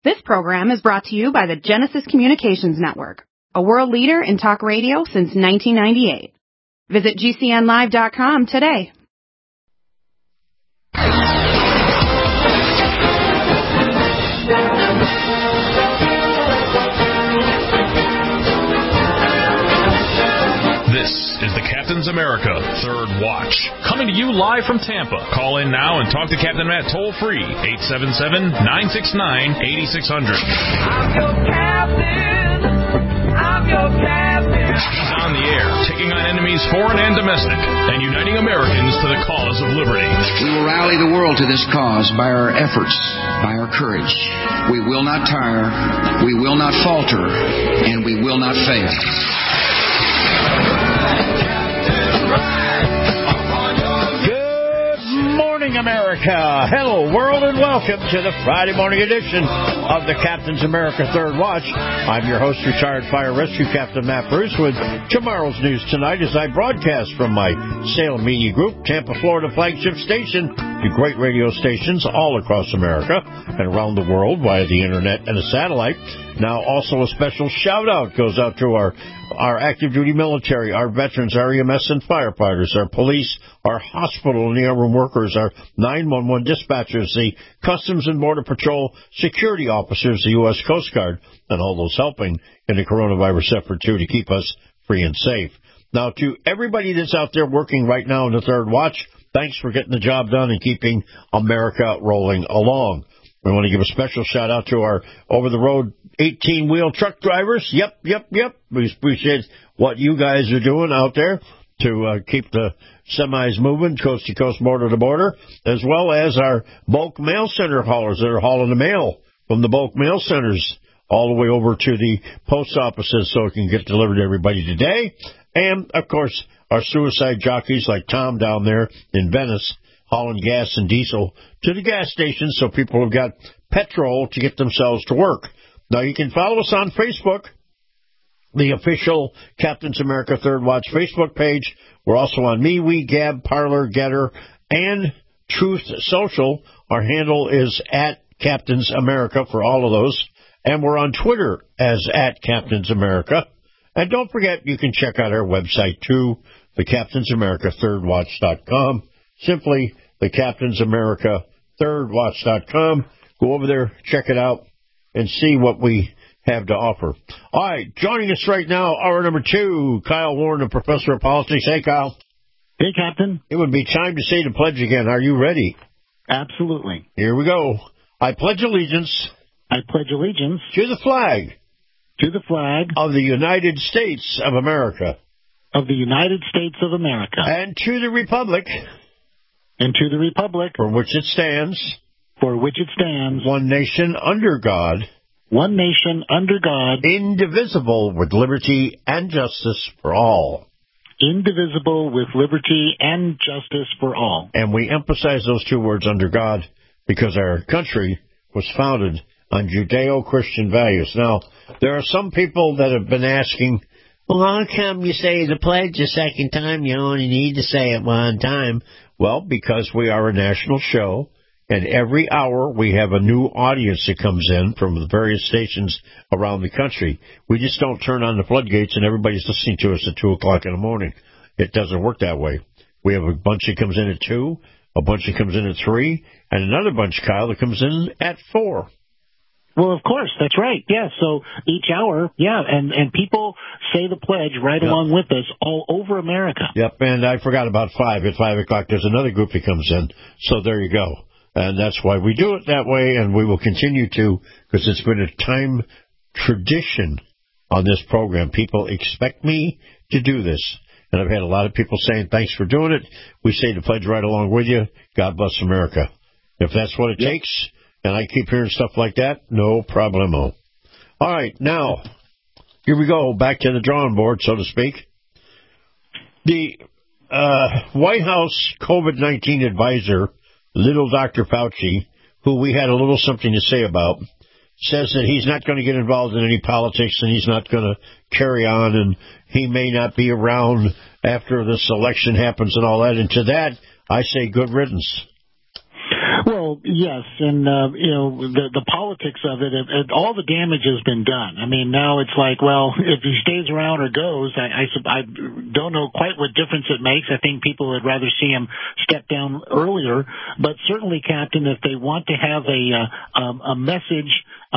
This program is brought to you by the Genesis Communications Network, a world leader in talk radio since 1998. Visit GCNlive.com today. This is the Captain's America Third Watch, coming to you live from Tampa. Call in now and talk to Captain Matt toll-free, 877-969-8600. I'm your captain. I'm your captain. He's on the air, taking on enemies foreign and domestic, and uniting Americans to the cause of liberty. We will rally the world to this cause by our efforts, by our courage. We will not tire, we will not falter, and we will not fail. Good morning, America. Hello, world, and welcome to the Friday morning edition of the Captain's America Third Watch. I'm your host, retired fire rescue captain Matt Bruce, with tomorrow's news tonight as I broadcast from my Salem Media Group, Tampa, Florida flagship station, to great radio stations all across America and around the world via the internet and a satellite. Now, also a special shout-out goes out to our active duty military, our veterans, our EMS and firefighters, our police, our hospital and ER room workers, our 911 dispatchers, the Customs and Border Patrol security officers, the U.S. Coast Guard, and all those helping in the coronavirus effort, too, to keep us free and safe. Now, to everybody that's out there working right now in the Third Watch, thanks for getting the job done and keeping America rolling along. We want to give a special shout-out to our over-the-road 18-wheel truck drivers. Yep. We appreciate what you guys are doing out there to keep the semis moving coast to coast, border to border, as well as our bulk mail center haulers that are hauling the mail from the bulk mail centers all the way over to the post offices so it can get delivered to everybody today. And, of course, our suicide jockeys like Tom down there in Venice, hauling gas and diesel to the gas stations so people have got petrol to get themselves to work. Now, you can follow us on Facebook, the official Captain's America Third Watch Facebook page. We're also on MeWe, Gab, Parler, Getter, and Truth Social. Our handle is at Captain's America for all of those. And we're on Twitter as at Captain's America. And don't forget, you can check out our website, too, the Captain's America ThirdWatch.com. Simply the Captain's America ThirdWatch.com. Go over there, check it out, and see what we have to offer. All right, joining us right now, hour number 2, Kyle Warren, a professor of politics. Hey, Kyle. Hey, Captain. It would be time to say the pledge again. Are you ready? Absolutely. Here we go. I pledge allegiance. I pledge allegiance. To the flag. To the flag. Of the United States of America. Of the United States of America. And to the republic. And to the republic. For which it stands. For which it stands. One nation under God. One nation under God. Indivisible with liberty and justice for all. Indivisible with liberty and justice for all. And we emphasize those two words, under God, because our country was founded on Judeo-Christian values. Now, there are some people that have been asking, well, how come you say the pledge a second time? You only need to say it one time. Well, because we are a national show, and every hour we have a new audience that comes in from the various stations around the country. We just don't turn on the floodgates and everybody's listening to us at 2 o'clock in the morning. It doesn't work that way. We have a bunch that comes in at 2, a bunch that comes in at 3, and another bunch, Kyle, that comes in at 4. Well, of course, that's right. Yeah, so each hour, and people say the pledge right along with us all over America. Yep, and I forgot about 5. At 5 o'clock, there's another group that comes in. So there you go. And that's why we do it that way, and we will continue to, because it's been a time tradition on this program. People expect me to do this. And I've had a lot of people saying, thanks for doing it. We say the pledge right along with you. God bless America. If that's what it takes, and I keep hearing stuff like that, no problemo. All right, now, here we go, back to the drawing board, so to speak. The White House COVID-19 advisor, little Dr. Fauci, who we had a little something to say about, says that he's not going to get involved in any politics and he's not going to carry on and he may not be around after this election happens and all that. And to that, I say good riddance. Well, Well, yes, and the politics of it, all the damage has been done. I mean, now it's like, well, if he stays around or goes, I don't know quite what difference it makes. I think people would rather see him step down earlier. But certainly, Captain, if they want to have a message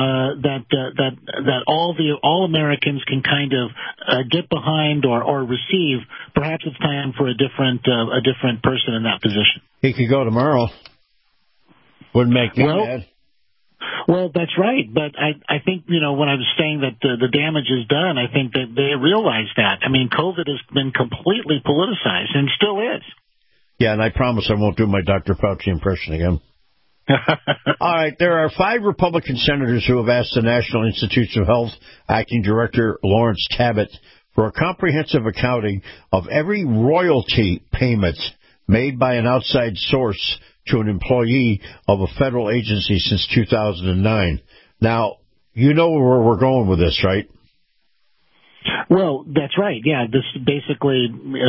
that all Americans can kind of get behind or receive, perhaps it's time for a different person in that position. He could go tomorrow. Wouldn't make me mad. Well, that's right. But I think, when I was saying that the damage is done, I think that they realize that. I mean, COVID has been completely politicized and still is. Yeah, and I promise I won't do my Dr. Fauci impression again. All right, there are 5 Republican senators who have asked the National Institutes of Health Acting Director Lawrence Tabbitt for a comprehensive accounting of every royalty payment made by an outside source to an employee of a federal agency since 2009. Now, you know where we're going with this, right? Well, that's right. Yeah, this is basically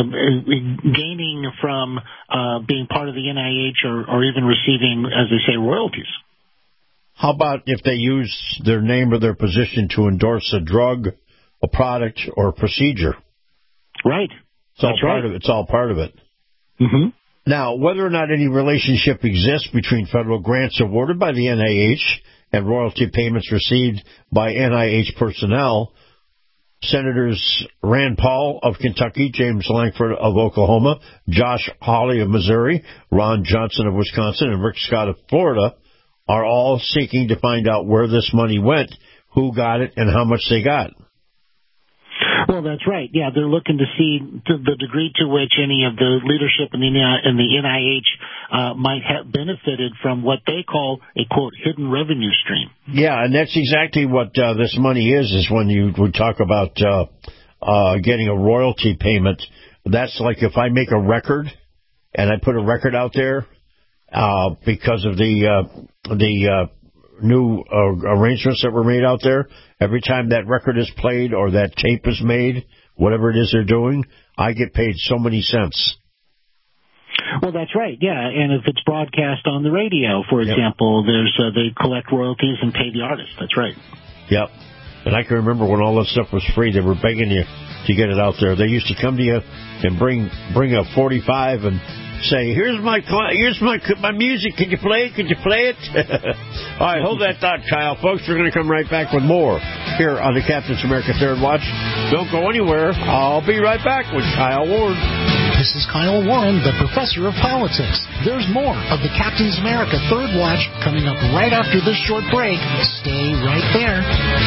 gaining from being part of the NIH or even receiving, as they say, royalties. How about if they use their name or their position to endorse a drug, a product, or a procedure? Right. It's all part of it. It's all part of it. Mm-hmm. Now, whether or not any relationship exists between federal grants awarded by the NIH and royalty payments received by NIH personnel, Senators Rand Paul of Kentucky, James Lankford of Oklahoma, Josh Hawley of Missouri, Ron Johnson of Wisconsin, and Rick Scott of Florida are all seeking to find out where this money went, who got it, and how much they got. Well, that's right. Yeah, they're looking to see the degree to which any of the leadership in the NIH might have benefited from what they call a, quote, hidden revenue stream. Yeah, and that's exactly what this money is when you would talk about getting a royalty payment. That's like if I make a record and I put a record out there because of the new arrangements that were made out there. Every time that record is played or that tape is made, whatever it is they're doing, I get paid so many cents. Well, that's right, yeah. And if it's broadcast on the radio, for example, they collect royalties and pay the artist. That's right. Yep. And I can remember when all that stuff was free, they were begging you to get it out there. They used to come to you and bring a 45 and say, here's my music. Can you play it? Can you play it? All right, hold that thought, Kyle. Folks, we're going to come right back with more here on the Captain's America Third Watch. Don't go anywhere. I'll be right back with Kyle Warren. This is Kyle Warren, the professor of politics. There's more of the Captain's America Third Watch coming up right after this short break. Stay right there.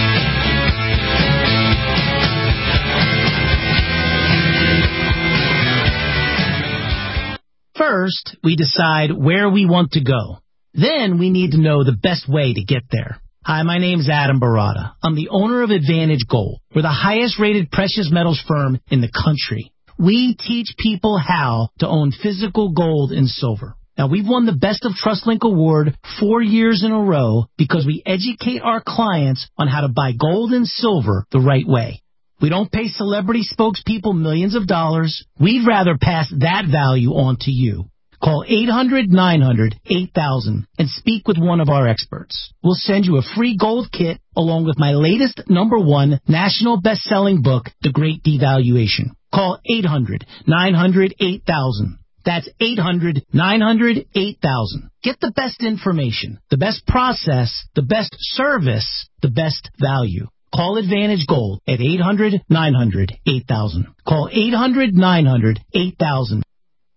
First, we decide where we want to go. Then we need to know the best way to get there. Hi, my name's Adam Barada. I'm the owner of Advantage Gold. We're the highest-rated precious metals firm in the country. We teach people how to own physical gold and silver. Now, we've won the Best of TrustLink Award 4 years in a row because we educate our clients on how to buy gold and silver the right way. We don't pay celebrity spokespeople millions of dollars. We'd rather pass that value on to you. Call 800-900-8000 and speak with one of our experts. We'll send you a free gold kit along with my latest #1 national best-selling book, The Great Devaluation. Call 800-900-8000. That's 800-900-8000. Get the best information, the best process, the best service, the best value. Call Advantage Gold at 800-900-8000. Call 800-900-8000.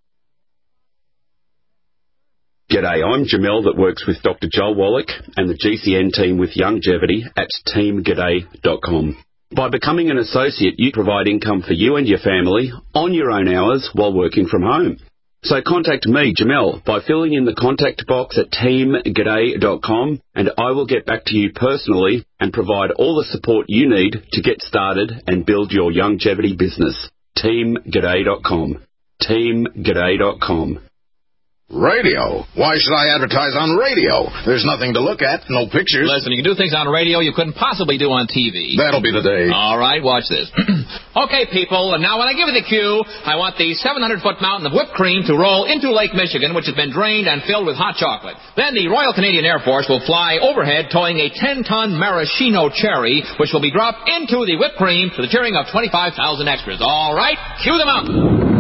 G'day, I'm Jamel that works with Dr. Joel Wallach and the GCN team with Longevity at teamg'day.com. By becoming an associate, you provide income for you and your family on your own hours while working from home. So contact me, Jamel, by filling in the contact box at teamg'day.com, and I will get back to you personally and provide all the support you need to get started and build your longevity business. teamg'day.com. teamg'day.com. Radio? Why should I advertise on radio? There's nothing to look at, no pictures. Listen, you can do things on radio you couldn't possibly do on TV. That'll be the day. All right, watch this. Okay, people, and now when I give you the cue, I want the 700-foot mountain of whipped cream to roll into Lake Michigan, which has been drained and filled with hot chocolate. Then the Royal Canadian Air Force will fly overhead towing a 10-ton maraschino cherry, which will be dropped into the whipped cream to the cheering of 25,000 extras. All right, cue the mountain.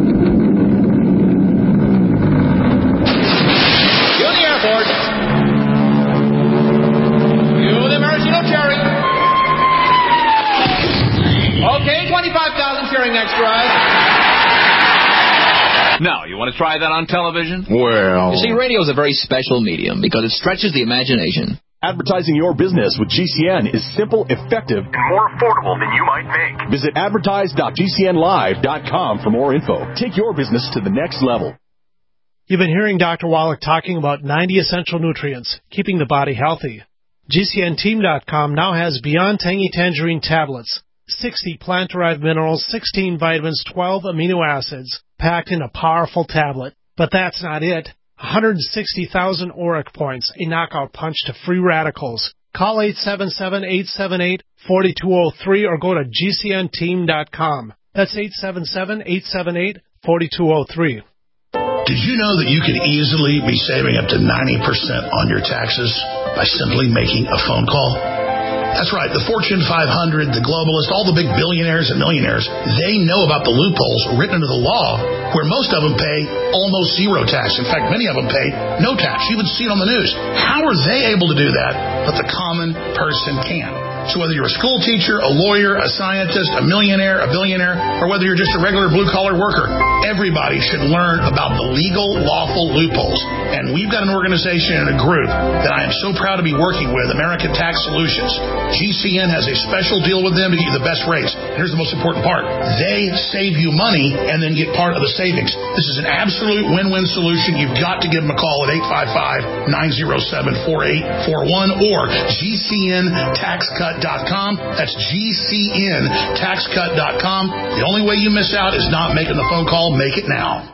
Okay, 25,000 cheering extras. Now, you want to try that on television? Well... You see, radio is a very special medium because it stretches the imagination. Advertising your business with GCN is simple, effective, and more affordable than you might think. Visit advertise.gcnlive.com for more info. Take your business to the next level. You've been hearing Dr. Wallach talking about 90 essential nutrients, keeping the body healthy. GCNteam.com now has Beyond Tangy Tangerine tablets. 60 plant-derived minerals, 16 vitamins, 12 amino acids, packed in a powerful tablet. But that's not it. 160,000 auric points, a knockout punch to free radicals. Call 877-878-4203 or go to GCNteam.com. That's 877-878-4203. Did you know that you could easily be saving up to 90% on your taxes by simply making a phone call? That's right. The Fortune 500, the globalists, all the big billionaires and millionaires, they know about the loopholes written into the law where most of them pay almost zero tax. In fact, many of them pay no tax. You would see it on the news. How are they able to do that, but the common person can't? So whether you're a school teacher, a lawyer, a scientist, a millionaire, a billionaire, or whether you're just a regular blue-collar worker, everybody should learn about the legal, lawful loopholes. And we've got an organization and a group that I am so proud to be working with, American Tax Solutions. GCN has a special deal with them to get you the best rates. Here's the most important part. They save you money and then get part of the savings. This is an absolute win-win solution. You've got to give them a call at 855-907-4841 or GCNTaxCut.com. That's GCNTaxCut.com. The only way you miss out is not making the phone call. Make it now.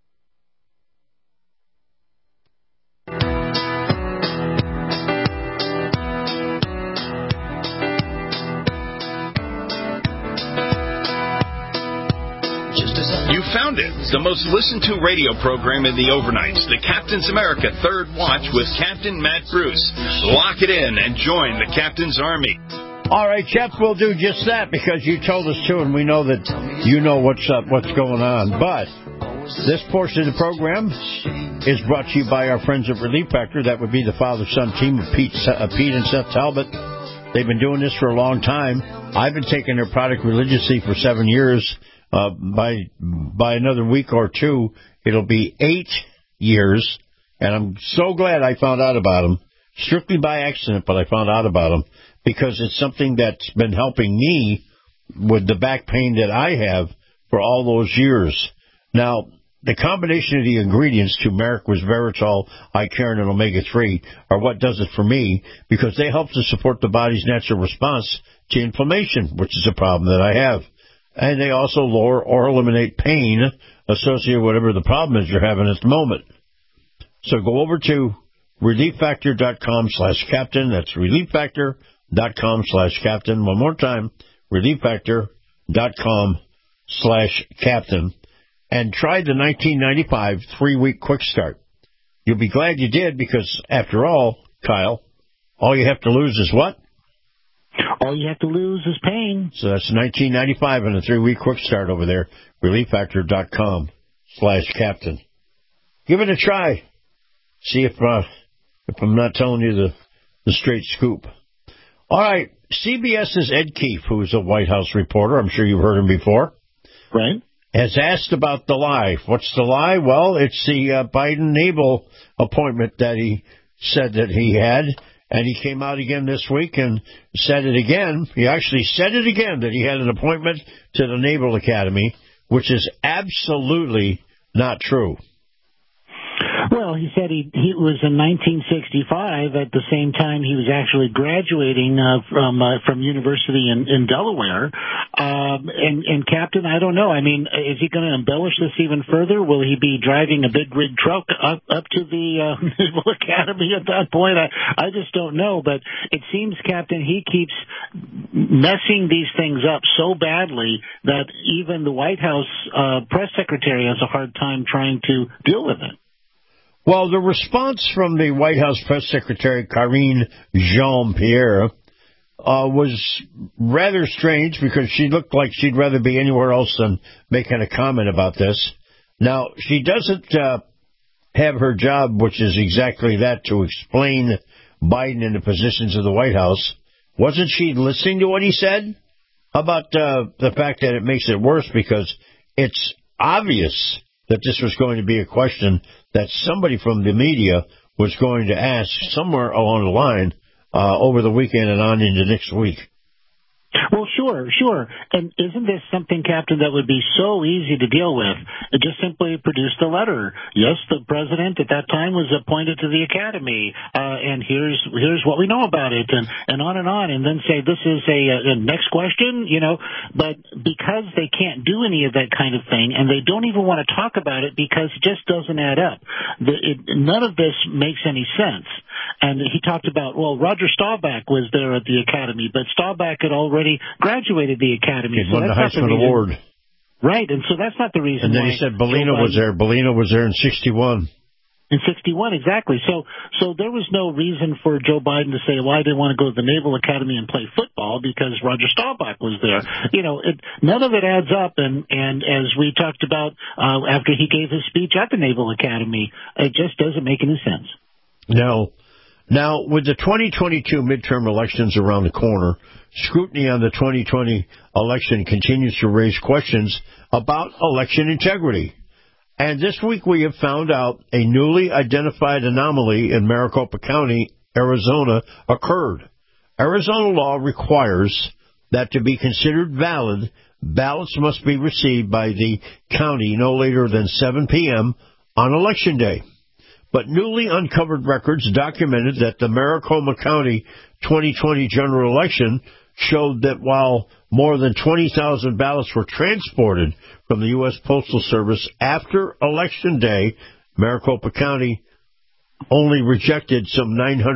You found it. The most listened to radio program in the overnights. The Captain's America Third Watch with Captain Matt Bruce. Lock it in and join the Captain's Army. All right, Jeff, we'll do just that because you told us to, and we know that you know what's going on. But this portion of the program is brought to you by our friends at Relief Factor. That would be the father-son team of Pete and Seth Talbot. They've been doing this for a long time. I've been taking their product religiously for 7 years. By another week or two, it'll be 8 years, and I'm so glad I found out about them. Strictly by accident, but I found out about them because it's something that's been helping me with the back pain that I have for all those years. Now, the combination of the ingredients, turmeric, resveratrol, icarin, and omega-3, are what does it for me because they help to support the body's natural response to inflammation, which is a problem that I have. And they also lower or eliminate pain associated with whatever the problem is you're having at the moment. So go over to ReliefFactor.com/captain. That's ReliefFactor.com/captain. One more time, ReliefFactor.com/captain. And try the 1995 3-week quick start. You'll be glad you did because, after all, Kyle, all you have to lose is what? All you have to lose is pain. So that's $19.95 and a 3-week quick start over there. ReliefFactor.com/captain. Give it a try. See if I'm not telling you the straight scoop. All right. CBS's Ed Keefe, who is a White House reporter, I'm sure you've heard him before. Right. Has asked about the lie. What's the lie? Well, it's the Biden-Nabel appointment that he said that he had. And he came out again this week and said it again. He actually said it again that he had an appointment to the Naval Academy, which is absolutely not true. Well, Well, he said he was in 1965. At the same time, he was actually graduating from university in Delaware. And Captain, I don't know. I mean, is he going to embellish this even further? Will he be driving a big rig truck up to the Naval Academy at that point? I just don't know. But it seems, Captain, he keeps messing these things up so badly that even the White House press secretary has a hard time trying to deal with it. Well, the response from the White House press secretary, Karine Jean-Pierre, was rather strange because she looked like she'd rather be anywhere else than making a comment about this. Now, she doesn't have her job, which is exactly that, to explain Biden and the positions of the White House. Wasn't she listening to what he said about the fact that it makes it worse because it's obvious that this was going to be a question that somebody from the media was going to ask somewhere along the line over the weekend and on into next week? Well, sure. And isn't this something, Captain, that would be so easy to deal with? Just simply produce the letter. Yes, the president at that time was appointed to the Academy, and here's what we know about it, and on, and then say this is a next question, But because they can't do any of that kind of thing, and they don't even want to talk about it because it just doesn't add up. None of this makes any sense. And he talked about, Roger Staubach was there at the Academy, but Staubach had already graduated the Academy. He won the Heisman Award. Right, and so that's not the reason. And then he said Bellino was there. Bellino was there in 61. In 61, exactly. So there was no reason for Joe Biden to say, I didn't want to go to the Naval Academy and play football because Roger Staubach was there. None of it adds up. And as we talked about after he gave his speech at the Naval Academy, it just doesn't make any sense. No. Now, with the 2022 midterm elections around the corner, scrutiny on the 2020 election continues to raise questions about election integrity. And this week we have found out a newly identified anomaly in Maricopa County, Arizona, occurred. Arizona law requires that to be considered valid, ballots must be received by the county no later than 7 p.m. on Election Day. But newly uncovered records documented that the Maricopa County 2020 general election showed that while more than 20,000 ballots were transported from the U.S. Postal Service after Election Day, Maricopa County only rejected some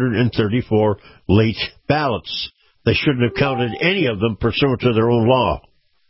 934 late ballots. They shouldn't have counted any of them pursuant to their own law.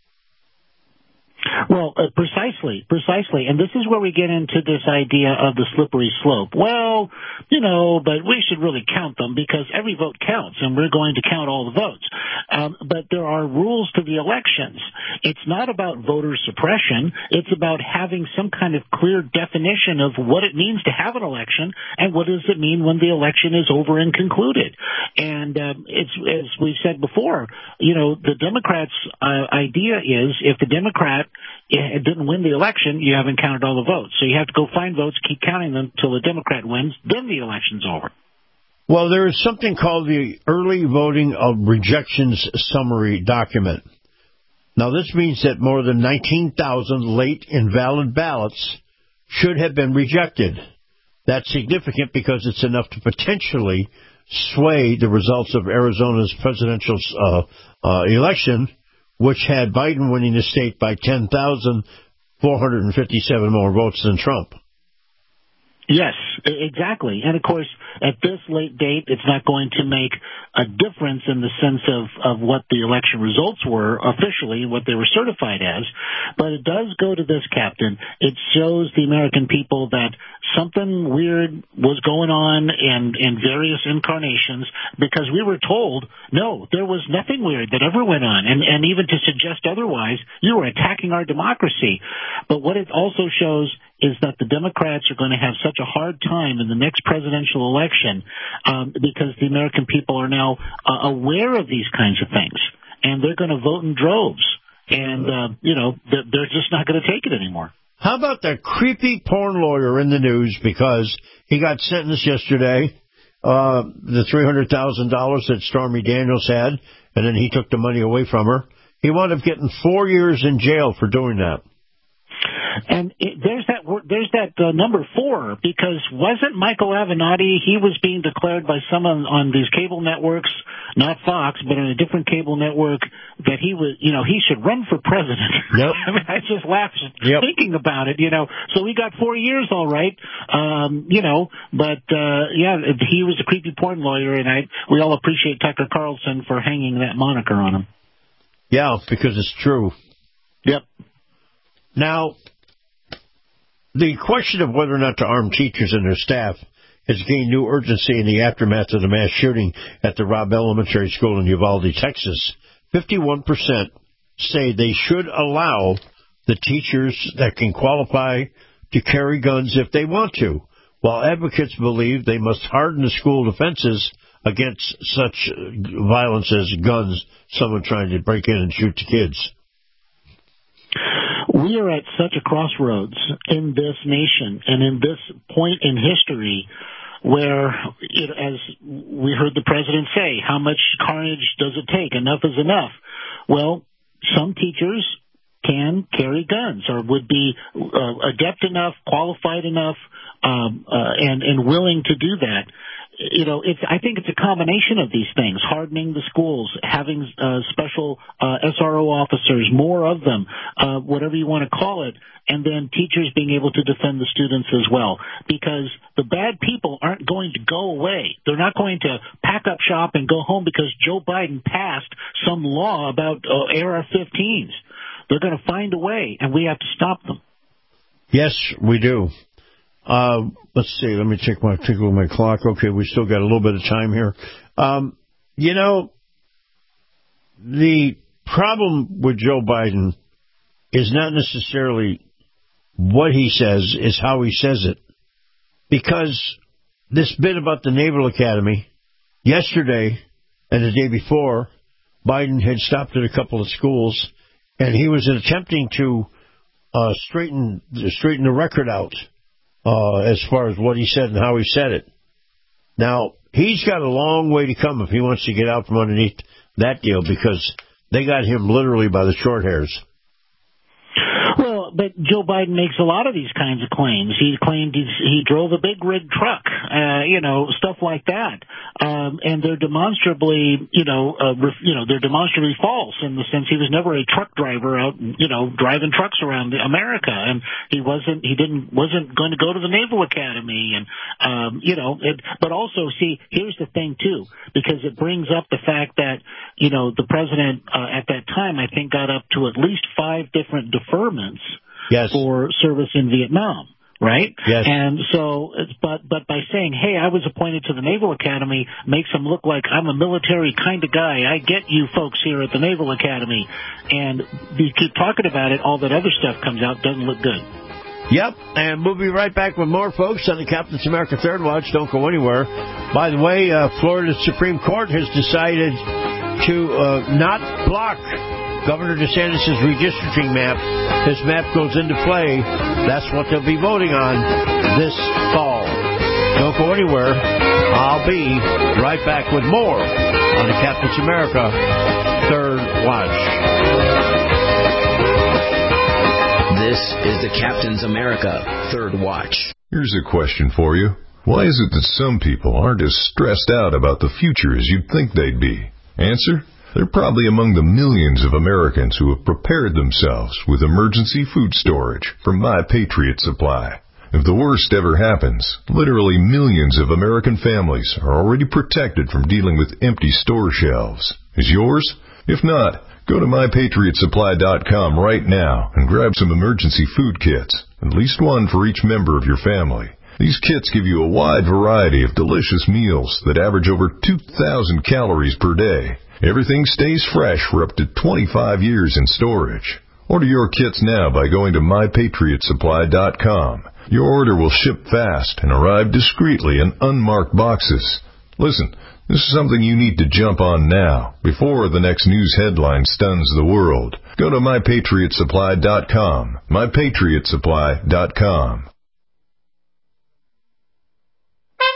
Well, precisely. And this is where we get into this idea of the slippery slope. Well, but we should really count them because every vote counts and we're going to count all the votes. But there are rules to the elections. It's not about voter suppression. It's about having some kind of clear definition of what it means to have an election and what does it mean when the election is over and concluded. And it's, as we said before, the Democrats' idea is if the Democrat didn't win the election, you haven't counted all the votes. So you have to go find votes, keep counting them until the Democrat wins, then the election's over. Well, there is something called the Early Voting of Rejections Summary document. Now, this means that more than 19,000 late invalid ballots should have been rejected. That's significant because it's enough to potentially sway the results of Arizona's presidential election, which had Biden winning the state by 10,457 more votes than Trump. Yes, exactly. And, of course, at this late date, it's not going to make a difference in the sense of what the election results were officially, what they were certified as. But it does go to this, Captain. It shows the American people that something weird was going on in various incarnations because we were told, no, there was nothing weird that ever went on. And even to suggest otherwise, you were attacking our democracy. But what it also shows is that the Democrats are going to have such a hard time in the next presidential election because the American people are now aware of these kinds of things, and they're going to vote in droves. And, they're just not going to take it anymore. How about that creepy porn lawyer in the news because he got sentenced yesterday, the $300,000 that Stormy Daniels had, and then he took the money away from her. He wound up getting 4 years in jail for doing that. And there's that there's that number 4, because wasn't Michael Avenatti, he was being declared by someone on these cable networks, not Fox, but on a different cable network, that he was, he should run for president. Yep. I mean, I just laughed thinking about it, So we got 4 years, all right, but he was a creepy porn lawyer, and we all appreciate Tucker Carlson for hanging that moniker on him. Yeah, because it's true. Yep. Now, the question of whether or not to arm teachers and their staff has gained new urgency in the aftermath of the mass shooting at the Robb Elementary School in Uvalde, Texas. 51% say they should allow the teachers that can qualify to carry guns if they want to, while advocates believe they must harden the school defenses against such violence as guns, someone trying to break in and shoot the kids. We are at such a crossroads in this nation and in this point in history where, as we heard the president say, how much carnage does it take? Enough is enough. Well, some teachers can carry guns or would be adept enough, qualified enough, and willing to do that. I think it's a combination of these things: hardening the schools, having special SRO officers, more of them, whatever you want to call it, and then teachers being able to defend the students as well. Because the bad people aren't going to go away. They're not going to pack up shop and go home because Joe Biden passed some law about AR-15s. They're going to find a way, and we have to stop them. Yes, we do. Let's see. Let me take a look at my clock. Okay, we still got a little bit of time here. The problem with Joe Biden is not necessarily what he says, is how he says it. Because this bit about the Naval Academy, yesterday and the day before, Biden had stopped at a couple of schools, and he was attempting to straighten the record out. As far as what he said and how he said it. Now, he's got a long way to come if he wants to get out from underneath that deal, because they got him literally by the short hairs. Well, but Joe Biden makes a lot of these kinds of claims. He claimed he drove a big rig truck, stuff like that. And they're demonstrably, they're demonstrably false in the sense he was never a truck driver out, driving trucks around America. And he wasn't going to go to the Naval Academy. And, but also, see, here's the thing too, because it brings up the fact that, the president, at that time, I think got up to at least 5 different deferments. Yes. For service in Vietnam, right? Yes. And so, but by saying, hey, I was appointed to the Naval Academy, makes him look like I'm a military kind of guy. I get you folks here at the Naval Academy. And you keep talking about it, all that other stuff comes out, doesn't look good. Yep, and we'll be right back with more, folks, on the Captain's America Third Watch. Don't go anywhere. By the way, Florida Supreme Court has decided to not block Governor DeSantis' redistricting map. His map goes into play. That's what they'll be voting on this fall. Don't go anywhere. I'll be right back with more on the Captain's America Third Watch. This is the Captain's America Third Watch. Here's a question for you. Why is it that some people aren't as stressed out about the future as you'd think they'd be? Answer? They're probably among the millions of Americans who have prepared themselves with emergency food storage from My Patriot Supply. If the worst ever happens, literally millions of American families are already protected from dealing with empty store shelves. Is yours? If not, go to MyPatriotSupply.com right now and grab some emergency food kits, at least one for each member of your family. These kits give you a wide variety of delicious meals that average over 2,000 calories per day. Everything stays fresh for up to 25 years in storage. Order your kits now by going to MyPatriotSupply.com. Your order will ship fast and arrive discreetly in unmarked boxes. Listen, this is something you need to jump on now, before the next news headline stuns the world. Go to MyPatriotSupply.com. MyPatriotSupply.com.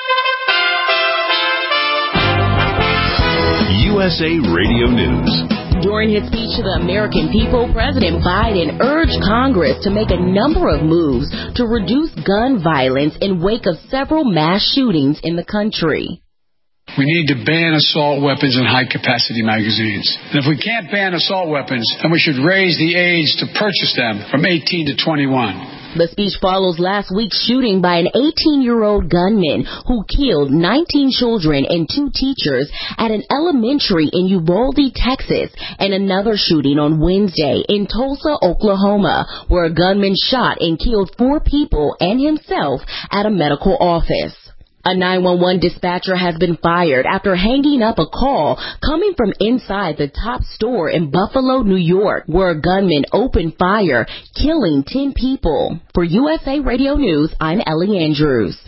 USA Radio News. During his speech to the American people, President Biden urged Congress to make a number of moves to reduce gun violence in wake of several mass shootings in the country. We need to ban assault weapons and high-capacity magazines. And if we can't ban assault weapons, then we should raise the age to purchase them from 18 to 21. The speech follows last week's shooting by an 18-year-old gunman who killed 19 children and 2 teachers at an elementary in Uvalde, Texas, and another shooting on Wednesday in Tulsa, Oklahoma, where a gunman shot and killed 4 people and himself at a medical office. A 911 dispatcher has been fired after hanging up a call coming from inside the Top store in Buffalo, New York, where a gunman opened fire, killing 10 people. For USA Radio News, I'm Ellie Andrews.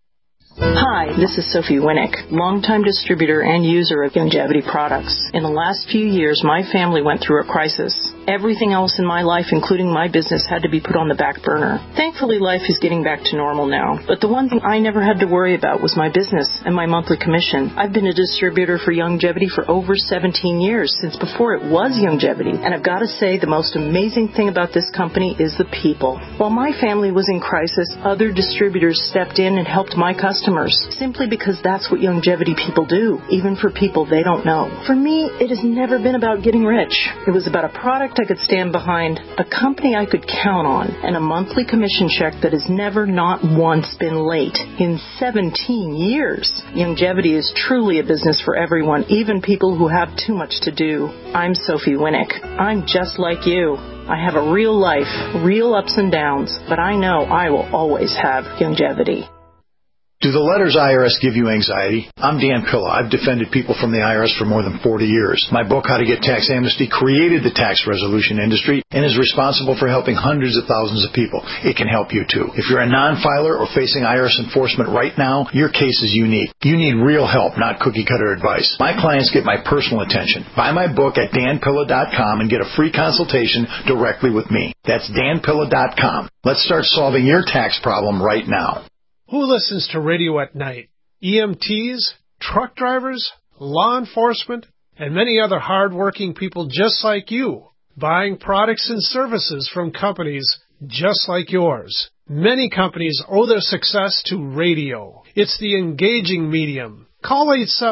Hi, this is Sophie Winnick, longtime distributor and user of Youngevity products. In the last few years, my family went through a crisis. Everything else in my life, including my business, had to be put on the back burner. Thankfully, life is getting back to normal now. But the one thing I never had to worry about was my business and my monthly commission. I've been a distributor for Youngevity for over 17 years, since before it was Youngevity. And I've got to say, the most amazing thing about this company is the people. While my family was in crisis, other distributors stepped in and helped my customers, simply because that's what Youngevity people do, even for people they don't know. For me, it has never been about getting rich. It was about a product I could stand behind, a company I could count on, and a monthly commission check that has never, not once, been late in 17 years. Youngevity is truly a business for everyone, even people who have too much to do. I'm Sophie Winnick. I'm just like you. I have a real life, real ups and downs, but I know I will always have Youngevity. Do the letters IRS give you anxiety? I'm Dan Pilla. I've defended people from the IRS for more than 40 years. My book, How to Get Tax Amnesty, created the tax resolution industry and is responsible for helping hundreds of thousands of people. It can help you, too. If you're a non-filer or facing IRS enforcement right now, your case is unique. You need real help, not cookie-cutter advice. My clients get my personal attention. Buy my book at danpilla.com and get a free consultation directly with me. That's danpilla.com. Let's start solving your tax problem right now. Who listens to radio at night? EMTs, truck drivers, law enforcement, and many other hard-working people just like you, buying products and services from companies just like yours. Many companies owe their success to radio. It's the engaging medium. Call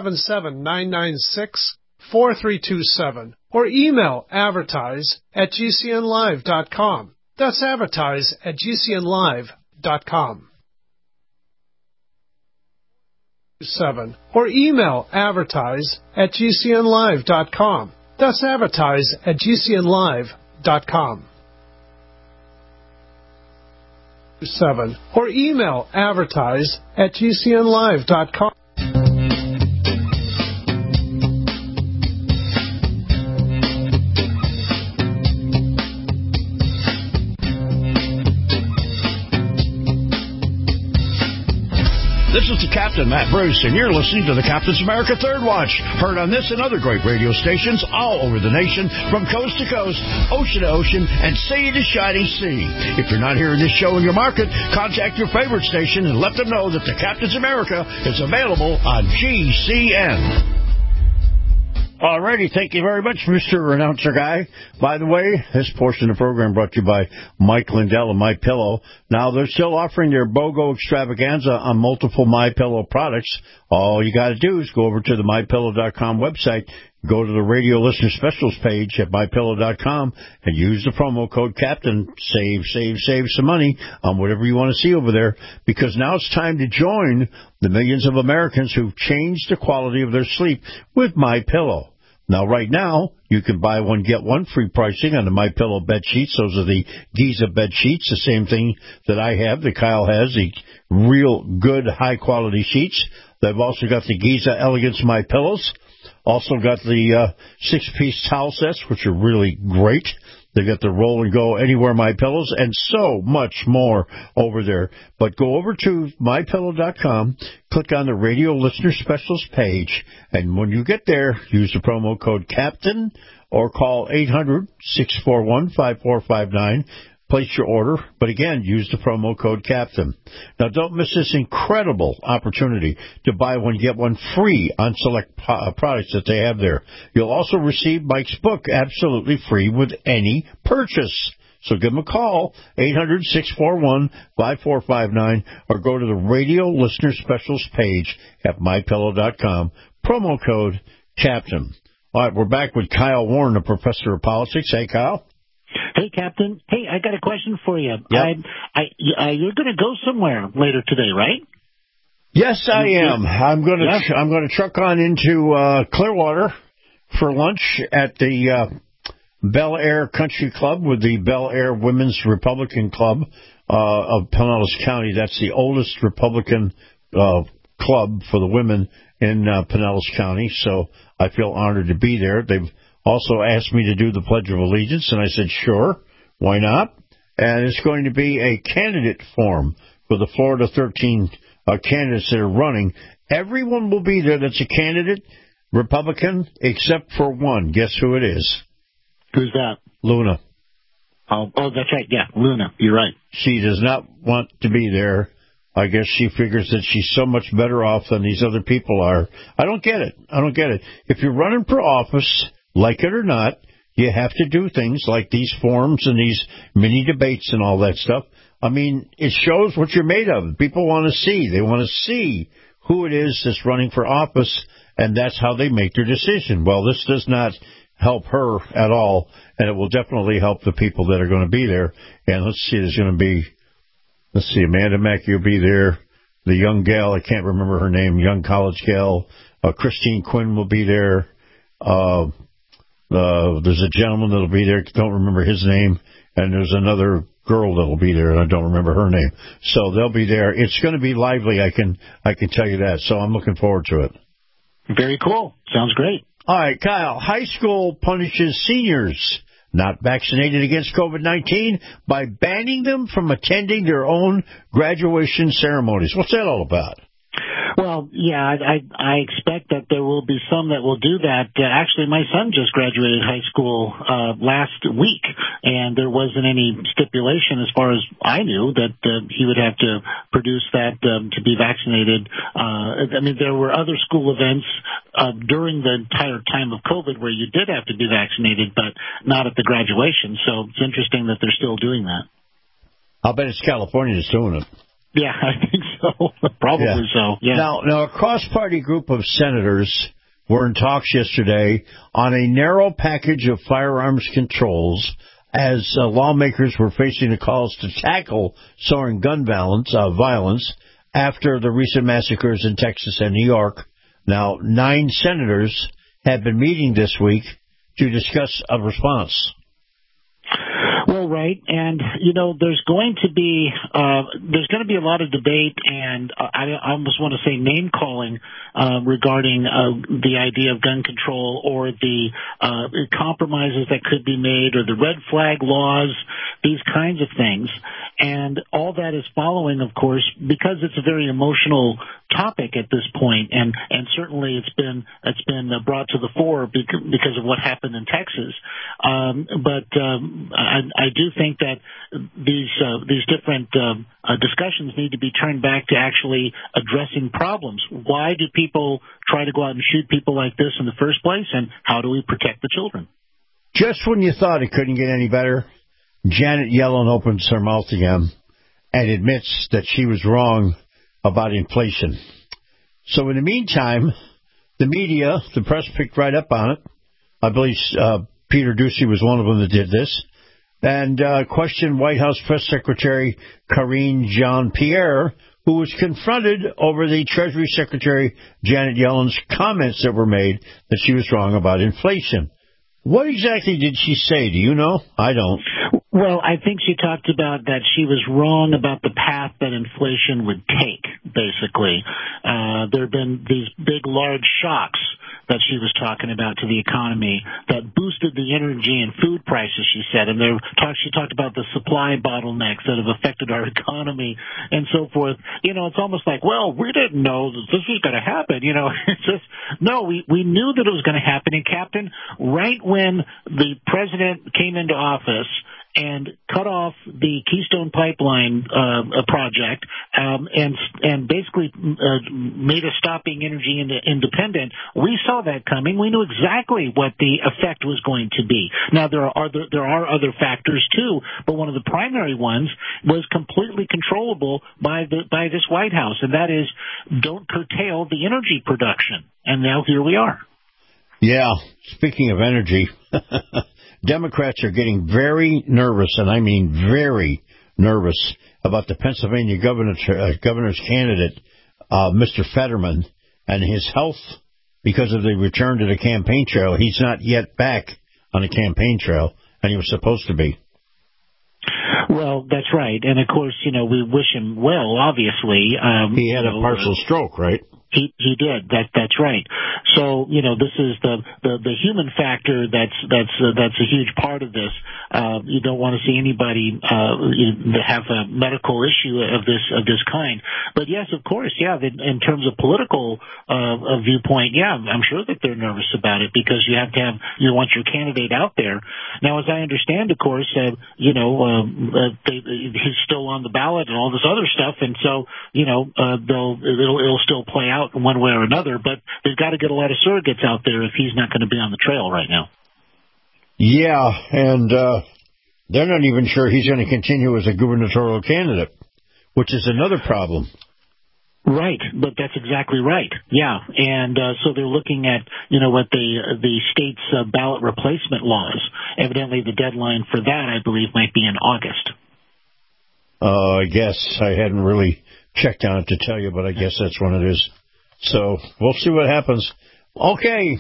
877-996-4327 or email advertise@gcnlive.com. That's advertise@gcnlive.com. Or email advertise@gcnlive.com. That's advertise@gcnlive.com. Or email advertise@gcnlive.com. This is the Captain, Matt Bruce, and you're listening to the Captain's America Third Watch. Heard on this and other great radio stations all over the nation, from coast to coast, ocean to ocean, and sea to shining sea. If you're not hearing this show in your market, contact your favorite station and let them know that the Captain's America is available on GCN. Alrighty, thank you very much, Mr. Announcer Guy. By the way, this portion of the program brought to you by Mike Lindell and MyPillow. Now, they're still offering their BOGO extravaganza on multiple MyPillow products. All you got to do is go over to the MyPillow.com website, go to the radio listener specials page at MyPillow.com, and use the promo code CAPTAIN. Save some money on whatever you want to see over there, because now it's time to join the millions of Americans who've changed the quality of their sleep with MyPillow. Now, right now, you can buy one, get one free pricing on the MyPillow bed sheets. Those are the Giza bed sheets, the same thing that I have, that Kyle has, the real good, high-quality sheets. They've also got the Giza Elegance MyPillows. Also got the 6-piece towel sets, which are really great. They got the Roll and Go Anywhere MyPillows, and so much more over there. But go over to MyPillow.com, click on the Radio Listener Specials page, and when you get there, use the promo code CAPTAIN or call 800-641-5459. place your order. But again, use the promo code CAPTAIN. Now, don't miss this incredible opportunity to buy one, get one free on select products that they have there. You'll also receive Mike's book absolutely free with any purchase. So give them a call, 800-641-5459, or go to the radio listener specials page at mypillow.com, promo code CAPTAIN. All right, we're back with Kyle Warren, the professor of politics. Hey, Kyle. Hey, Captain. Hey, I got a question for you. Yep. You're going to go somewhere later today, right? Yes, I am. I'm going to truck on into Clearwater for lunch at the Bel Air Country Club with the Bel Air Women's Republican Club of Pinellas County. That's the oldest Republican club for the women in Pinellas County. So I feel honored to be there. They've also asked me to do the Pledge of Allegiance, and I said, sure, why not? And it's going to be a candidate forum for the Florida 13 candidates that are running. Everyone will be there that's a candidate, Republican, except for one. Guess who it is? Who's that? Luna. Oh, that's right. Yeah, Luna. You're right. She does not want to be there. I guess she figures that she's so much better off than these other people are. I don't get it. If you're running for office, like it or not, you have to do things like these forums and these mini debates and all that stuff. I mean, it shows what you're made of. People want to see. They want to see who it is that's running for office, and that's how they make their decision. Well, this does not help her at all, and it will definitely help the people that are going to be there. And let's see, Amanda Mackey will be there. The young gal, I can't remember her name, young college gal. Christine Quinn will be there. There's a gentleman that'll be there, don't remember his name, and there's another girl that'll be there, and I don't remember her name. So they'll be there. It's going to be lively, I can tell you that. So I'm looking forward to it. Very cool. Sounds great. All right, Kyle, high school punishes seniors not vaccinated against COVID-19 by banning them from attending their own graduation ceremonies. What's that all about? Well, yeah, I expect that there will be some that will do that. Actually, my son just graduated high school last week, and there wasn't any stipulation, as far as I knew, that he would have to produce that to be vaccinated. I mean, there were other school events during the entire time of COVID where you did have to be vaccinated, but not at the graduation. So it's interesting that they're still doing that. I'll bet it's California that's doing it. Yeah, I think so. Probably so. Yeah. Now, a cross-party group of senators were in talks yesterday on a narrow package of firearms controls as lawmakers were facing the calls to tackle soaring gun violence after the recent massacres in Texas and New York. Now, 9 senators have been meeting this week to discuss a response. Well, right, and there's going to be a lot of debate, and I almost want to say name calling regarding the idea of gun control or the compromises that could be made or the red flag laws, these kinds of things, and all that is following, of course, because it's a very emotional topic at this point, and certainly it's been brought to the fore because of what happened in Texas, but I do think that these different discussions need to be turned back to actually addressing problems. Why do people try to go out and shoot people like this in the first place, and how do we protect the children? Just when you thought it couldn't get any better, Janet Yellen opens her mouth again and admits that she was wrong about inflation. So in the meantime, the media, the press picked right up on it. I believe Peter Doocy was one of them that did this, and questioned White House Press Secretary Karine Jean-Pierre, who was confronted over the Treasury Secretary Janet Yellen's comments that were made that she was wrong about inflation. What exactly did she say? Do you know? I don't. Well, I think she talked about that she was wrong about the path that inflation would take, basically. There have been these big, large shocks that she was talking about to the economy that boosted the energy and food prices, she said. And she talked about the supply bottlenecks that have affected our economy and so forth. It's almost like, well, we didn't know that this was going to happen. It's just, no, we knew that it was going to happen. And, Captain, right when the president came into office and cut off the Keystone Pipeline project and basically made us stop being energy independent, we saw that coming. We knew exactly what the effect was going to be. Now, there are other factors, too, but one of the primary ones was completely controllable by this White House, and that is don't curtail the energy production. And now here we are. Yeah, speaking of energy, Democrats are getting very nervous, and I mean very nervous, about the Pennsylvania governor's candidate, Mr. Fetterman, and his health because of the return to the campaign trail. He's not yet back on the campaign trail, and he was supposed to be. Well, that's right. And, of course, we wish him well, obviously. He had a partial stroke, right? He did. That's right. So this is the human factor that's a huge part of this. You don't want to see anybody have a medical issue of this kind. But yes, of course, yeah. In terms of political viewpoint, yeah, I'm sure that they're nervous about it because you want your candidate out there. Now, as I understand, of course, he's still on the ballot and all this other stuff, and so it'll still play out in one way or another, but they've got to get a lot of surrogates out there if he's not going to be on the trail right now. Yeah, and they're not even sure he's going to continue as a gubernatorial candidate, which is another problem. Right, but that's exactly right. Yeah, and so they're looking at what the state's ballot replacement laws. Evidently, the deadline for that, I believe, might be in August. I guess I hadn't really checked on it to tell you, but I guess that's when it is. So we'll see what happens. Okay,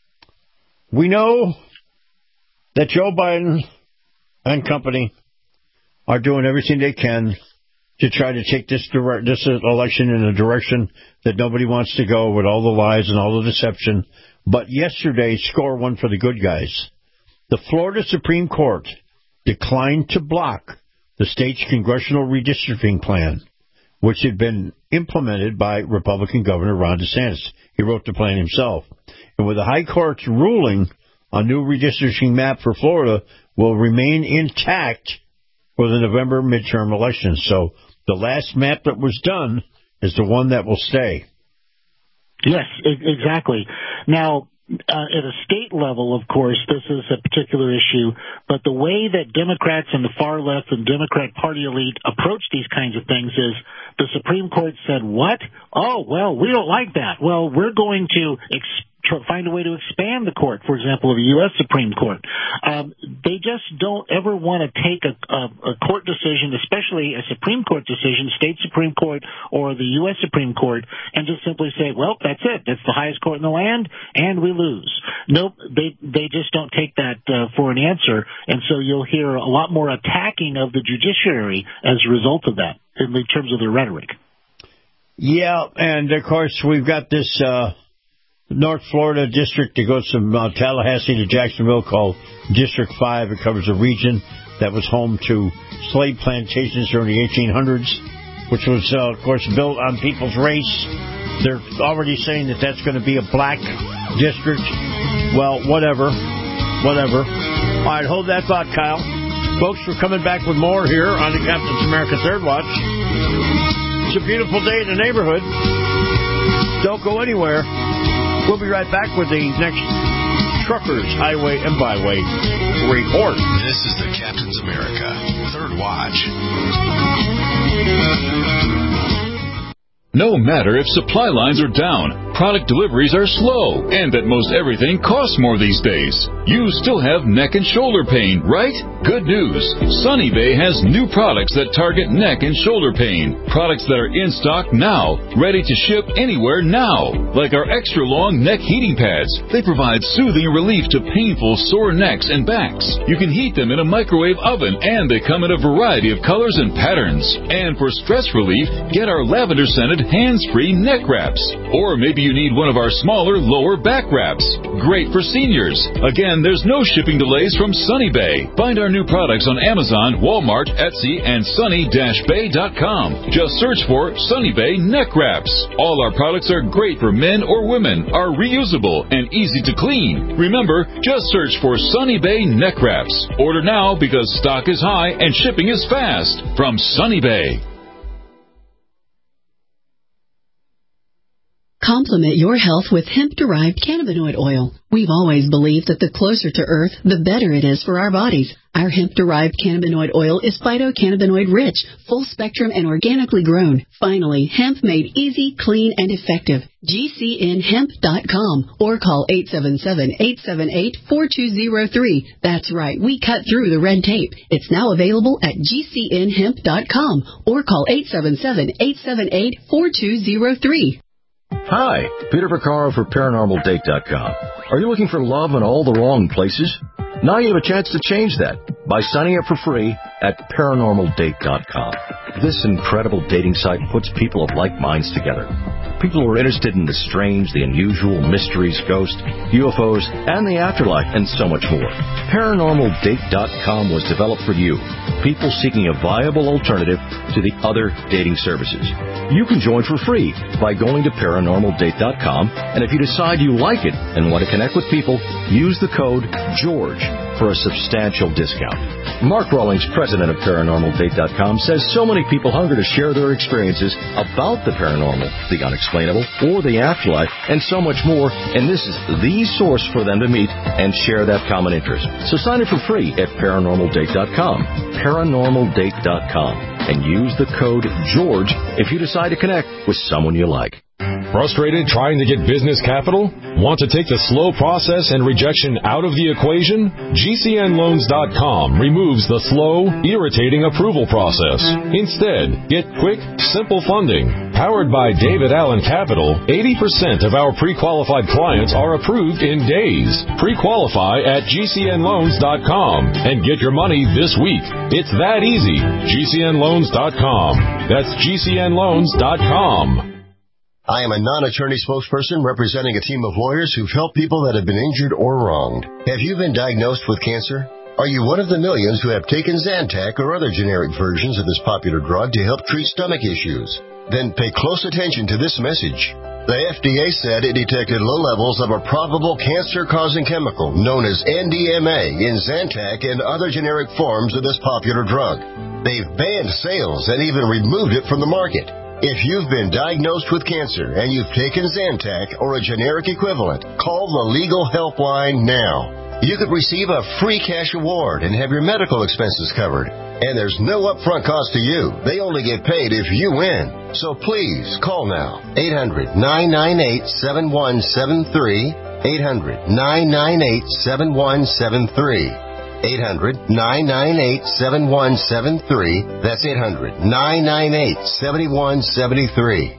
we know that Joe Biden and company are doing everything they can to try to take this election in a direction that nobody wants to go, with all the lies and all the deception. But yesterday, score one for the good guys. The Florida Supreme Court declined to block the state's congressional redistricting plan, which had been implemented by Republican Governor Ron DeSantis. He wrote the plan himself. And with the High Court's ruling, a new redistricting map for Florida will remain intact for the November midterm elections. So the last map that was done is the one that will stay. Yes, exactly. Now, at a state level, of course, this is a particular issue, but the way that Democrats and the far left and Democrat Party elite approach these kinds of things is the Supreme Court said, what? Oh, well, we don't like that. Well, we're going to find a way to expand the court, for example, the U.S. Supreme Court. They just don't ever want to take a court decision, especially a Supreme Court decision, state Supreme Court or the U.S. Supreme Court, and just simply say, well, that's it. That's the highest court in the land, and we lose. Nope, they just don't take that for an answer, and so you'll hear a lot more attacking of the judiciary as a result of that in terms of their rhetoric. Yeah, and, of course, we've got this North Florida district that goes from Tallahassee to Jacksonville called District 5. It covers a region that was home to slave plantations during the 1800s, which was, of course, built on people's race. They're already saying that that's going to be a black district. Well, whatever. All right, hold that thought, Kyle. Folks, we're coming back with more here on the Captain's America Third Watch. It's a beautiful day in the neighborhood. Don't go anywhere. We'll be right back with the next Truckers, Highway and Byway report. This is the Captain's America Third Watch. No matter if supply lines are down, product deliveries are slow, and that most everything costs more these days, you still have neck and shoulder pain, right? Good news. Sunny Bay has new products that target neck and shoulder pain. Products that are in stock now, ready to ship anywhere now. Like our extra long neck heating pads. They provide soothing relief to painful sore necks and backs. You can heat them in a microwave oven, and they come in a variety of colors and patterns. And for stress relief, get our lavender scented hands-free neck wraps. Or maybe Maybe you need one of our smaller, lower back wraps. Great for seniors. Again, there's no shipping delays from Sunny Bay. Find our new products on Amazon, Walmart, Etsy, and sunny-bay.com. Just search for Sunny Bay neck wraps. All our products are great for men or women, are reusable, and easy to clean. Remember, just search for Sunny Bay neck wraps. Order now because stock is high and shipping is fast. From Sunny Bay. Complement your health with hemp-derived cannabinoid oil. We've always believed that the closer to Earth, the better it is for our bodies. Our hemp-derived cannabinoid oil is phytocannabinoid rich, full-spectrum, and organically grown. Finally, hemp made easy, clean, and effective. GCNhemp.com or call 877-878-4203. That's right, we cut through the red tape. It's now available at GCNhemp.com or call 877-878-4203. Hi, Peter Vaccaro for ParanormalDate.com. Are you looking for love in all the wrong places? Now you have a chance to change that by signing up for free at ParanormalDate.com. This incredible dating site puts people of like minds together. People who are interested in the strange, the unusual, mysteries, ghosts, UFOs, and the afterlife, and so much more. ParanormalDate.com was developed for you, people seeking a viable alternative to the other dating services. You can join for free by going to ParanormalDate.com, and if you decide you like it and want to connect with people, use the code GEORGE for a substantial discount. Mark Rawlings, president of ParanormalDate.com, says so many people hunger to share their experiences about the paranormal, the unexplainable, or the afterlife, and so much more, and this is the source for them to meet and share that common interest. So sign up for free at ParanormalDate.com, ParanormalDate.com, and use the code GEORGE if you decide to connect with someone you like. Frustrated trying to get business capital? Want to take the slow process and rejection out of the equation? GCNloans.com removes the slow, irritating approval process. Instead, get quick, simple funding. Powered by David Allen Capital, 80% of our pre-qualified clients are approved in days. Pre-qualify at GCNloans.com and get your money this week. It's that easy. GCNloans.com. That's GCNloans.com. I am a non-attorney spokesperson representing a team of lawyers who've helped people that have been injured or wronged. Have you been diagnosed with cancer? Are you one of the millions who have taken Zantac or other generic versions of this popular drug to help treat stomach issues? Then pay close attention to this message. The FDA said it detected low levels of a probable cancer-causing chemical known as NDMA in Zantac and other generic forms of this popular drug. They've banned sales and even removed it from the market. If you've been diagnosed with cancer and you've taken Zantac or a generic equivalent, call the Legal Helpline now. You could receive a free cash award and have your medical expenses covered. And there's no upfront cost to you. They only get paid if you win. So please, call now. 800-998-7173. 800-998-7173. 800-998-7173. That's 800-998-7173.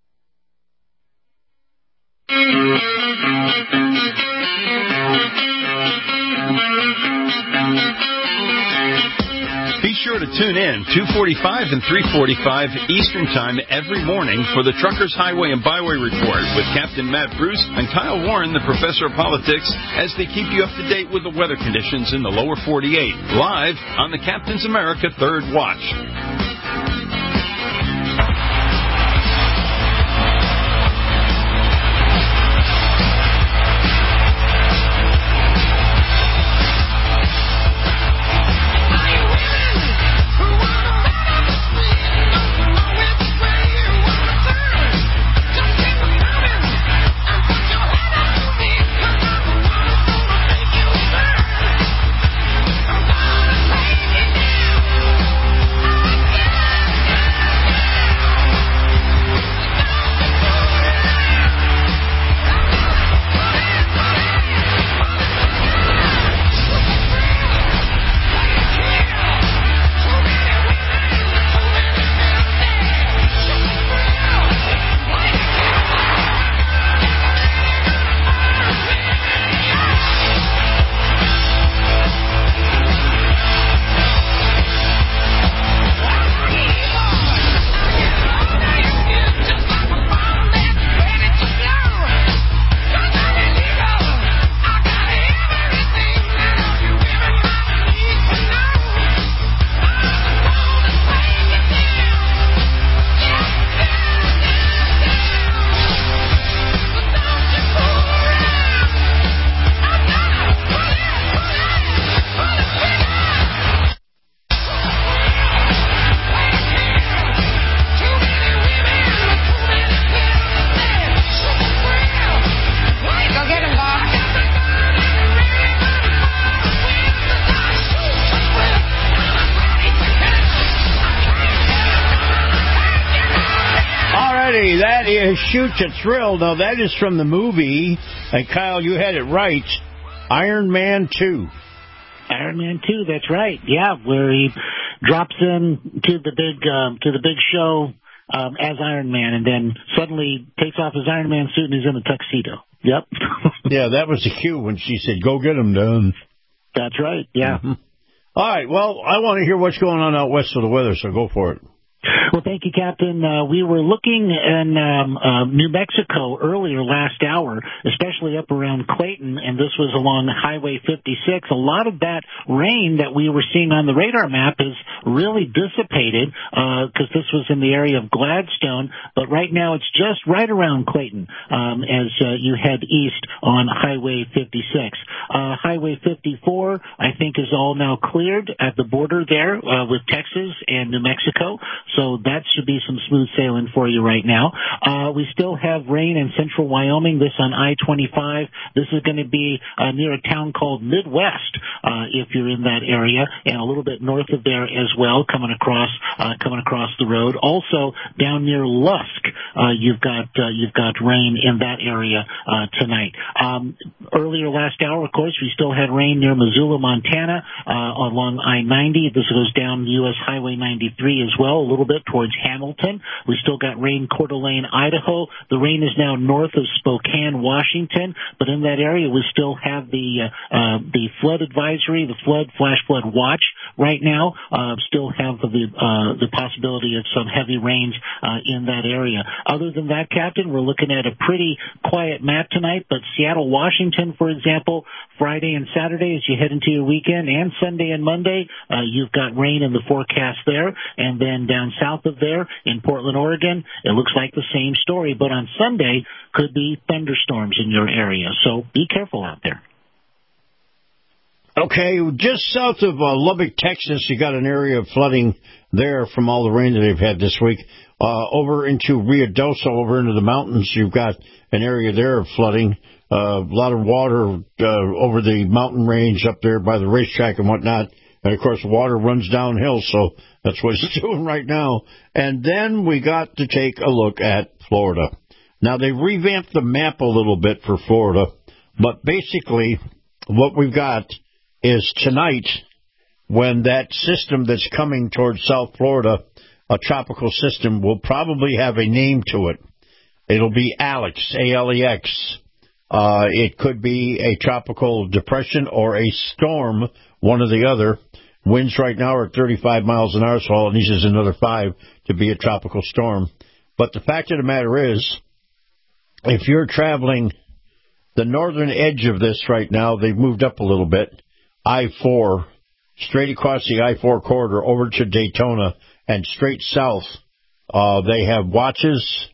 Be sure to tune in 2:45 and 3:45 Eastern Time every morning for the Truckers Highway and Byway Report with Captain Matt Bruce and Kyle Warren, the Professor of Politics, as they keep you up to date with the weather conditions in the lower 48, live on the Captain's America Third Watch. Shoot to Thrill. Now, that is from the movie, and Kyle, you had it right, Iron Man 2. Iron Man 2, that's right. Yeah, where he drops in to the big show as Iron Man, and then suddenly takes off his Iron Man suit and he's in a tuxedo. Yep. Yeah, that was the cue when she said, "Go get him done." That's right. Yeah. Mm-hmm. All right. Well, I want to hear what's going on out west of the weather, so go for it. Well, thank you, Captain. We were looking in New Mexico earlier last hour, especially up around Clayton, and this was along Highway 56. A lot of that rain that we were seeing on the radar map is really dissipated because this was in the area of Gladstone, but right now it's just right around Clayton as you head east on Highway 56. Highway 54, I think, is all now cleared at the border there with Texas and New Mexico. So that should be some smooth sailing for you right now. We still have rain in central Wyoming, this on I-25. This is going to be near a town called Midwest, if you're in that area, and a little bit north of there as well, coming across the road. Also, down near Lusk, you've got rain in that area tonight. Earlier last hour, of course, we still had rain near Missoula, Montana, along I-90. This goes down U.S. Highway 93 as well, a little bit towards Hamilton. We still got rain Coeur d'Alene, Idaho. The rain is now north of Spokane, Washington, but in that area we still have the flood advisory, the flash flood watch right now. Still have the possibility of some heavy rains in that area. Other than that, Captain, we're looking at a pretty quiet map tonight, but Seattle, Washington, for example, Friday and Saturday as you head into your weekend, and Sunday and Monday, you've got rain in the forecast there, and then down south of there in Portland, Oregon, it looks like the same story, but on Sunday could be thunderstorms in your area, so be careful out there. Okay, just south of Lubbock, Texas, you got an area of flooding there from all the rain that they've had this week. Over into Ruidoso, over into the mountains, you've got an area there of flooding. A lot of water over the mountain range up there by the racetrack and whatnot. And, of course, water runs downhill, so that's what it's doing right now. And then we got to take a look at Florida. Now, they revamped the map a little bit for Florida, but basically what we've got is tonight, when that system that's coming towards South Florida, a tropical system, will probably have a name to it. It'll be Alex, A-L-E-X. It could be a tropical depression or a storm, one or the other. Winds right now are 35 miles an hour, so all it needs is another 5 to be a tropical storm. But the fact of the matter is, if you're traveling the northern edge of this right now, they've moved up a little bit. I-4, straight across the I-4 corridor over to Daytona and straight south. They have watches,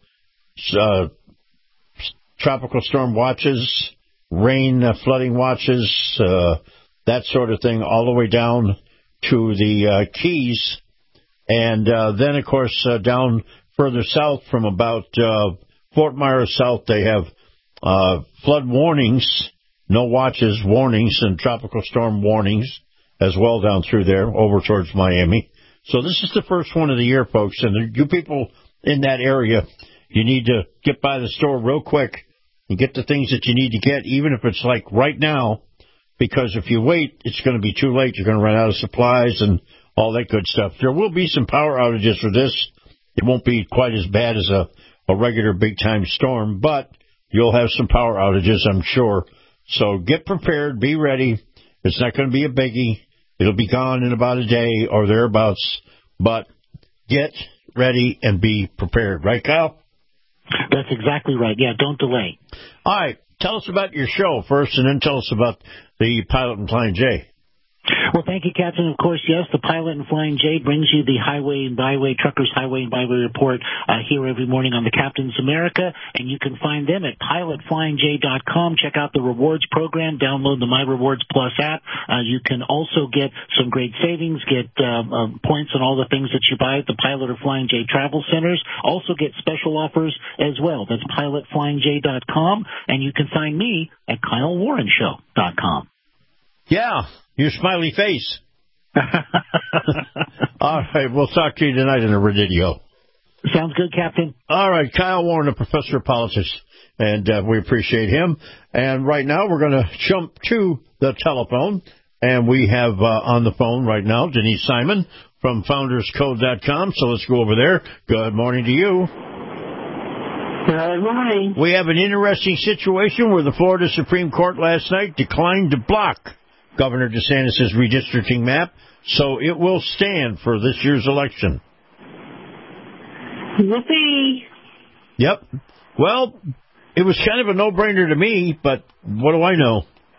tropical storm watches, rain, flooding watches, that sort of thing, all the way down to the Keys. And then, of course, down further south from about Fort Myers south, they have flood warnings, no watches, warnings, and tropical storm warnings as well down through there over towards Miami. So this is the first one of the year, folks, and you people in that area, you need to get by the store real quick and get the things that you need to get, even if it's like right now, because if you wait, it's going to be too late. You're going to run out of supplies and all that good stuff. There will be some power outages for this. It won't be quite as bad as a regular big-time storm, but you'll have some power outages, I'm sure. So get prepared, be ready. It's not going to be a biggie. It'll be gone in about a day or thereabouts, but get ready and be prepared. Right, Kyle? That's exactly right. Yeah, don't delay. All right. Tell us about your show first, and then tell us about the Pilot and Flying J. Well, thank you, Captain. Of course, yes, the Pilot and Flying J brings you the Highway and Byway, Truckers Highway and Byway Report here every morning on the Captain's America, and you can find them at pilotflyingj.com. Check out the rewards program. Download the My Rewards Plus app. You can also get some great savings, get points on all the things that you buy at the Pilot or Flying J travel centers. Also get special offers as well. That's pilotflyingj.com, and you can find me at KyleWarrenshow.com. Yeah. Your smiley face. All right, we'll talk to you tonight in the radio. Sounds good, Captain. All right, Kyle Warren, the professor of politics, and we appreciate him. And right now we're going to jump to the telephone, and we have on the phone right now Denise Simon from FoundersCode.com. So let's go over there. Good morning to you. Good morning. We have an interesting situation where the Florida Supreme Court last night declined to block Governor DeSantis' redistricting map, so it will stand for this year's election. Yippee. Yep. Well, it was kind of a no-brainer to me, but what do I know?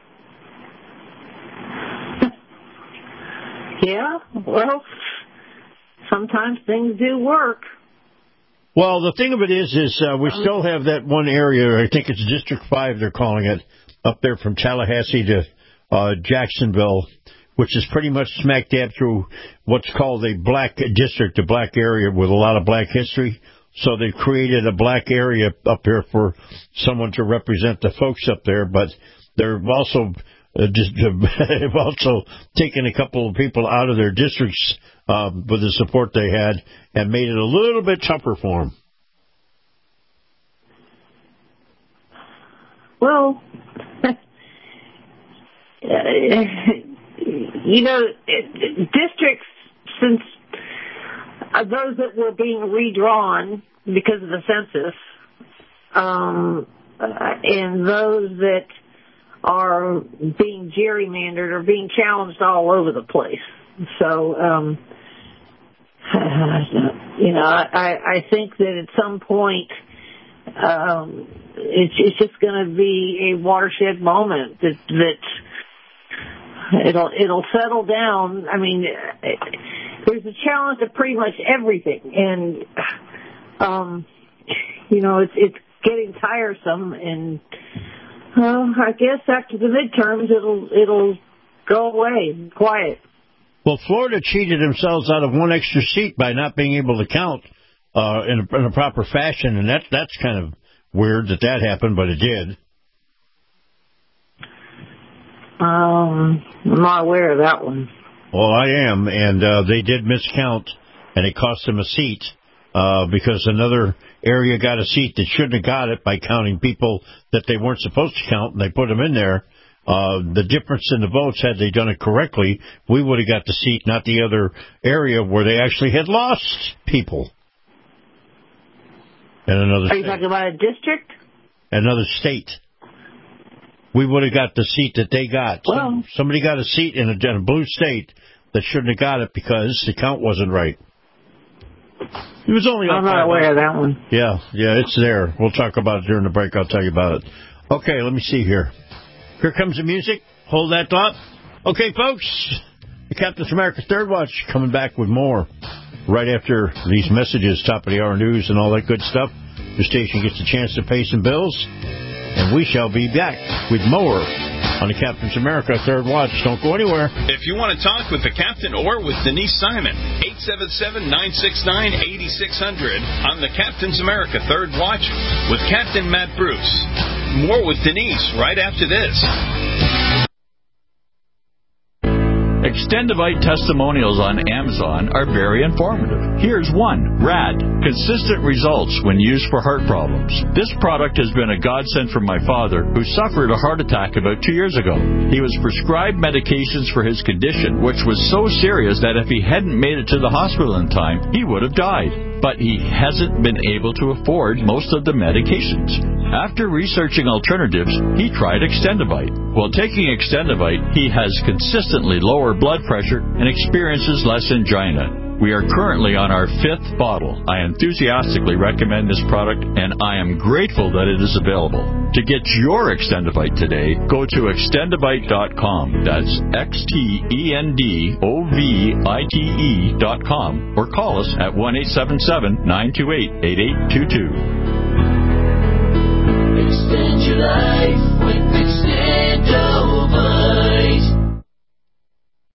Yeah, well, sometimes things do work. Well, the thing of it is we still have that one area, I think it's District 5 they're calling it, up there from Tallahassee to Jacksonville, which is pretty much smack dab through what's called a black district, a black area with a lot of black history. So they've created a black area up there for someone to represent the folks up there, but they're also they've also taken a couple of people out of their districts with the support they had and made it a little bit tougher for them. Well, districts, since those that were being redrawn because of the census, and those that are being gerrymandered or being challenged all over the place. So, I think that at some point, it's just going to be a watershed moment that it'll settle down. I mean, there's a challenge to pretty much everything, and it's getting tiresome. And I guess after the midterms, it'll go away, quiet. Well, Florida cheated themselves out of one extra seat by not being able to count in a proper fashion, and that's kind of weird that happened, but it did. I'm not aware of that one. Well, I am, and they did miscount, and it cost them a seat because another area got a seat that shouldn't have got it by counting people that they weren't supposed to count, and they put them in there. The difference in the votes, had they done it correctly, we would have got the seat, not the other area where they actually had lost people. And another Are you talking about a district? Another state. We would have got the seat that they got. Well, somebody got a seat in a blue state that shouldn't have got it because the count wasn't right. It was only. I'm not aware of that one. Yeah, it's there. We'll talk about it during the break. I'll tell you about it. Okay, let me see here. Here comes the music. Hold that thought. Okay, folks, the Captain's America Third Watch coming back with more right after these messages, top of the hour news, and all that good stuff. The station gets a chance to pay some bills, and we shall be back with more on the Captain's America Third Watch. Don't go anywhere. If you want to talk with the Captain or with Denise Simon, 877-969-8600 on the Captain's America Third Watch with Captain Matt Bruce. More with Denise right after this. Extendivite testimonials on Amazon are very informative. Here's one. RAD. Consistent results when used for heart problems. This product has been a godsend for my father, who suffered a heart attack about 2 years ago. He was prescribed medications for his condition, which was so serious that if he hadn't made it to the hospital in time, he would have died. But he hasn't been able to afford most of the medications. After researching alternatives, he tried Extendivite. While taking Extendivite, he has consistently lower blood pressure and experiences less angina. We are currently on our 5th bottle. I enthusiastically recommend this product, and I am grateful that it is available. To get your Extendivite today, go to Extendivite.com. That's XTENDOVITE.com, or call us at 1-877-928-8822. Extend your life with Extend.